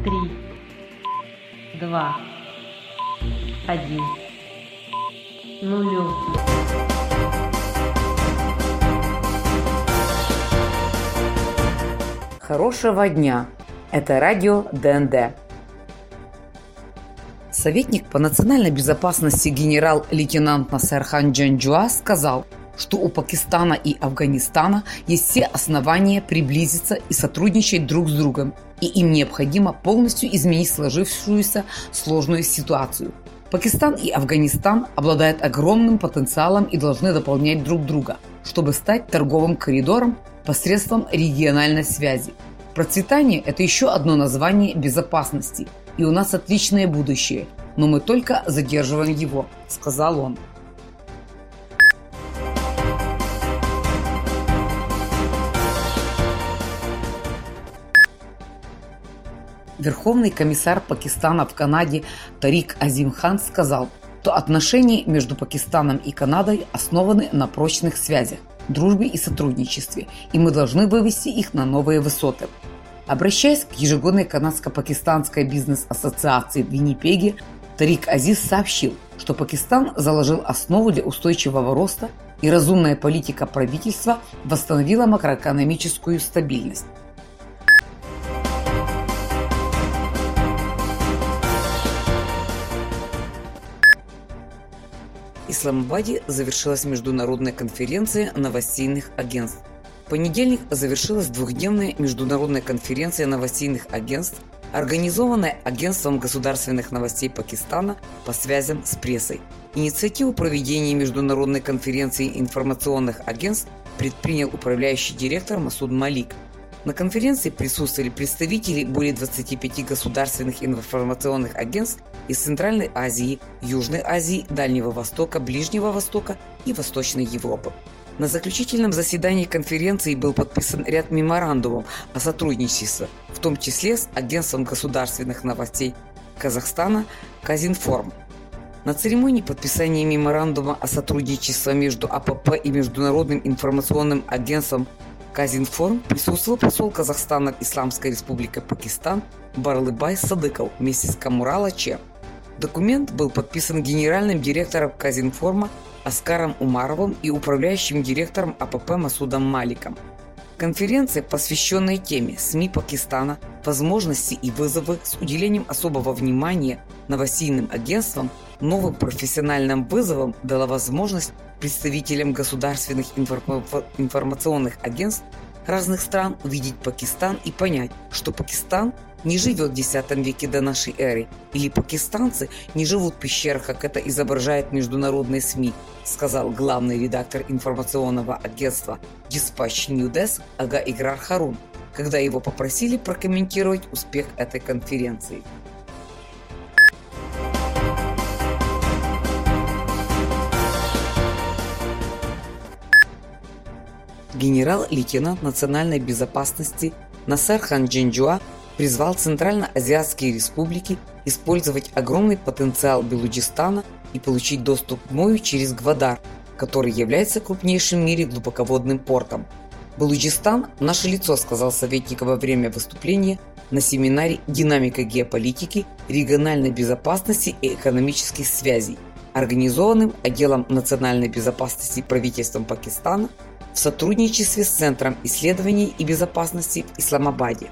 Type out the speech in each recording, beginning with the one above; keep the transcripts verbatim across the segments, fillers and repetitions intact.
три, два, один. Нулю. Хорошего дня! Это радио ДНД. Советник по национальной безопасности генерал-лейтенант Насерхан Джанджуа сказал, что у Пакистана и Афганистана есть все основания приблизиться и сотрудничать друг с другом, и им необходимо полностью изменить сложившуюся сложную ситуацию. Пакистан и Афганистан обладают огромным потенциалом и должны дополнять друг друга, чтобы стать торговым коридором посредством региональной связи. Процветание – это еще одно название безопасности, и у нас отличное будущее, но мы только задерживаем его, сказал он. Верховный комиссар Пакистана в Канаде Тарик Азим Хан сказал, что отношения между Пакистаном и Канадой основаны на прочных связях, дружбе и сотрудничестве, и мы должны вывести их на новые высоты. Обращаясь к ежегодной канадско-пакистанской бизнес-ассоциации в Виннипеге, Тарик Азиз сообщил, что Пакистан заложил основу для устойчивого роста, и разумная политика правительства восстановила макроэкономическую стабильность. В Исламабаде завершилась международная конференция новостейных агентств. В понедельник завершилась двухдневная международная конференция новостейных агентств, организованная Агентством государственных новостей Пакистана по связям с прессой. Инициативу проведения международной конференции информационных агентств предпринял управляющий директор Масуд Малик. На конференции присутствовали представители более двадцати пяти государственных информационных агентств из Центральной Азии, Южной Азии, Дальнего Востока, Ближнего Востока и Восточной Европы. На заключительном заседании конференции был подписан ряд меморандумов о сотрудничестве, в том числе с Агентством государственных новостей Казахстана «Казинформ». На церемонии подписания меморандума о сотрудничестве между АПП и Международным информационным агентством Казинформ присутствовал посол Казахстана в Исламской Республике Пакистан Барлыбай Садыков вместе с Камурала Че. Документ был подписан генеральным директором Казинформа Аскаром Умаровым и управляющим директором АПП Масудом Маликом. Конференция, посвященная теме СМИ Пакистана, возможности и вызовы с уделением особого внимания новостейным агентствам, новым профессиональным вызовам, дала возможность представителям государственных информ... информационных агентств разных стран увидеть Пакистан и понять, что Пакистан не живет в десятом веке до нашей эры, или пакистанцы не живут в пещерах, как это изображают международные СМИ, сказал главный редактор информационного агентства Dispatch New Desk Ага Играр Харун, когда его попросили прокомментировать успех этой конференции. Генерал-лейтенант национальной безопасности Насерхан Джанджуа призвал Центральноазиатские республики использовать огромный потенциал Белуджистана и получить доступ к морю через Гвадар, который является крупнейшим в мире глубоководным портом. «Белуджистан – наше лицо», – сказал советник во время выступления на семинаре «Динамика геополитики, региональной безопасности и экономических связей», организованным отделом национальной безопасности правительством Пакистана в сотрудничестве с Центром исследований и безопасности в Исламабаде.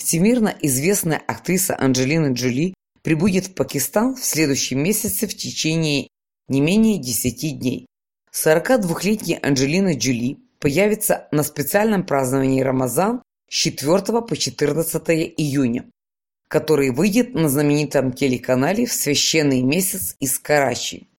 Всемирно известная актриса Анджелина Джоли прибудет в Пакистан в следующем месяце в течение не менее десяти дней. сорокадвухлетняя Анджелина Джоли появится на специальном праздновании Рамазан с четвёртого по четырнадцатое июня, который выйдет на знаменитом телеканале в священный месяц из Карачи.